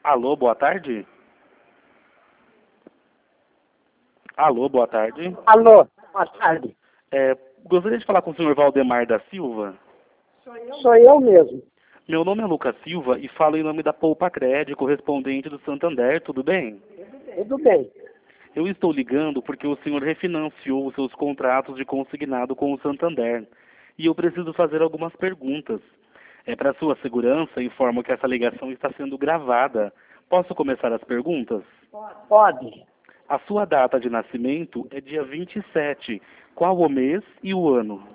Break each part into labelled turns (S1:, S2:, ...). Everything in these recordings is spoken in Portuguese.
S1: Alô, boa tarde? Alô, boa tarde.
S2: Alô, boa tarde.
S1: Gostaria de falar com o senhor Valdemar da Silva.
S2: Sou eu mesmo.
S1: Meu nome é Lucas Silva e falo em nome da Poupa Cred, correspondente do Santander, tudo bem?
S2: Tudo bem.
S1: Eu estou ligando porque o senhor refinanciou os seus contratos de consignado com o Santander e eu preciso fazer algumas perguntas. Para sua segurança, informo que essa ligação está sendo gravada. Posso começar as perguntas?
S2: Pode.
S1: A sua data de nascimento é dia 27. Qual o mês e o ano?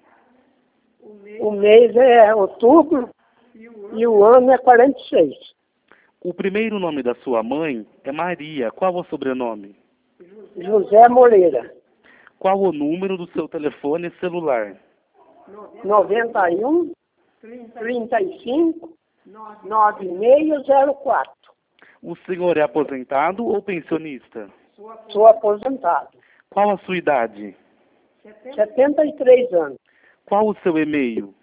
S2: O mês é outubro e o ano é 46.
S1: O primeiro nome da sua mãe é Maria. Qual o sobrenome?
S2: José Moreira.
S1: Qual o número do seu telefone celular?
S2: 91 35 9604.
S1: O senhor é aposentado ou pensionista?
S2: Sou aposentado.
S1: Qual a sua idade?
S2: 73 anos.
S1: Qual o seu e-mail?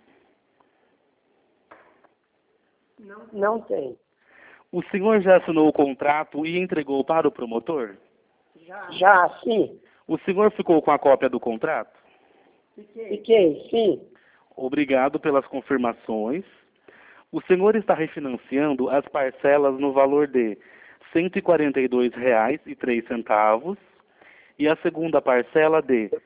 S2: Não tem.
S1: O senhor já assinou o contrato e entregou para o promotor?
S2: Já, sim.
S1: O senhor ficou com a cópia do contrato?
S2: Fiquei, sim.
S1: Obrigado pelas confirmações. O senhor está refinanciando as parcelas no valor de R$ 142,03 e a segunda parcela de R$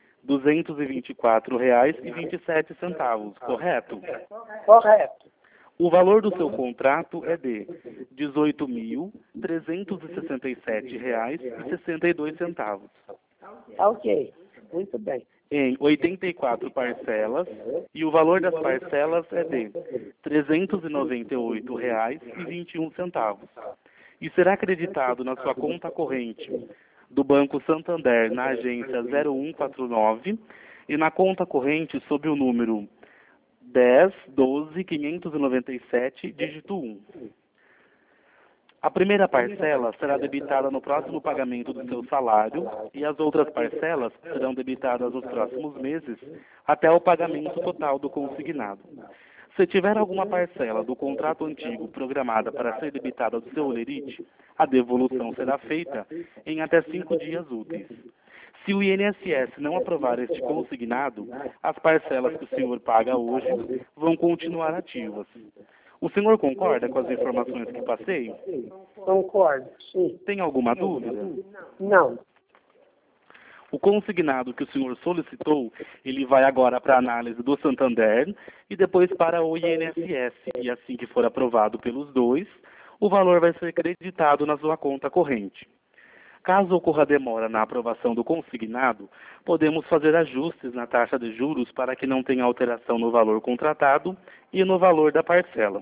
S1: 224,27, correto?
S2: Correto.
S1: O valor do seu contrato é de R$ 18.367,62,
S2: Tá ok. Muito bem.
S1: em 84 parcelas, e o valor das parcelas é de R$ 398,21, e será acreditado na sua conta corrente do Banco Santander na agência 0149 e na conta corrente sob o número 10.12.597, dígito 1. A primeira parcela será debitada no próximo pagamento do seu salário e as outras parcelas serão debitadas nos próximos meses até o pagamento total do consignado. Se tiver alguma parcela do contrato antigo programada para ser debitada do seu holerite, a devolução será feita em até 5 dias úteis. Se o INSS não aprovar este consignado, as parcelas que o senhor paga hoje vão continuar ativas. O senhor concorda com as informações que passei?
S2: Concordo, sim.
S1: Tem alguma dúvida?
S2: Não.
S1: O consignado que o senhor solicitou, ele vai agora para a análise do Santander e depois para o INSS. E assim que for aprovado pelos dois, o valor vai ser creditado na sua conta corrente. Caso ocorra demora na aprovação do consignado, podemos fazer ajustes na taxa de juros para que não tenha alteração no valor contratado e no valor da parcela.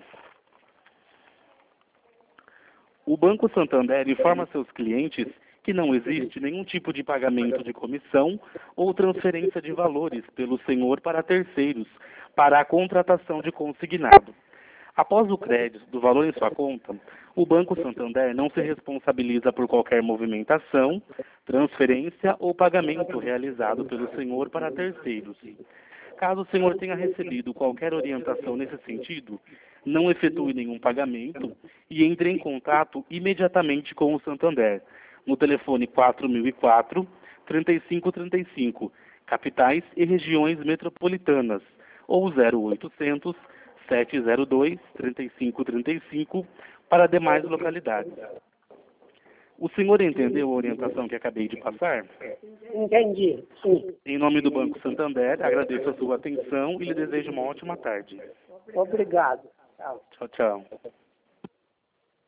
S1: O Banco Santander informa seus clientes que não existe nenhum tipo de pagamento de comissão ou transferência de valores pelo senhor para terceiros para a contratação de consignado. Após o crédito do valor em sua conta, o Banco Santander não se responsabiliza por qualquer movimentação, transferência ou pagamento realizado pelo senhor para terceiros. Caso o senhor tenha recebido qualquer orientação nesse sentido, não efetue nenhum pagamento e entre em contato imediatamente com o Santander, no telefone 4004-3535, capitais e regiões metropolitanas, ou 0800 702 3535 para demais localidades. O senhor entendeu a orientação que acabei de passar?
S2: Entendi, sim.
S1: Em nome do Banco Santander, agradeço a sua atenção e lhe desejo uma ótima tarde.
S2: Obrigado. Tchau.
S1: Tchau, tchau.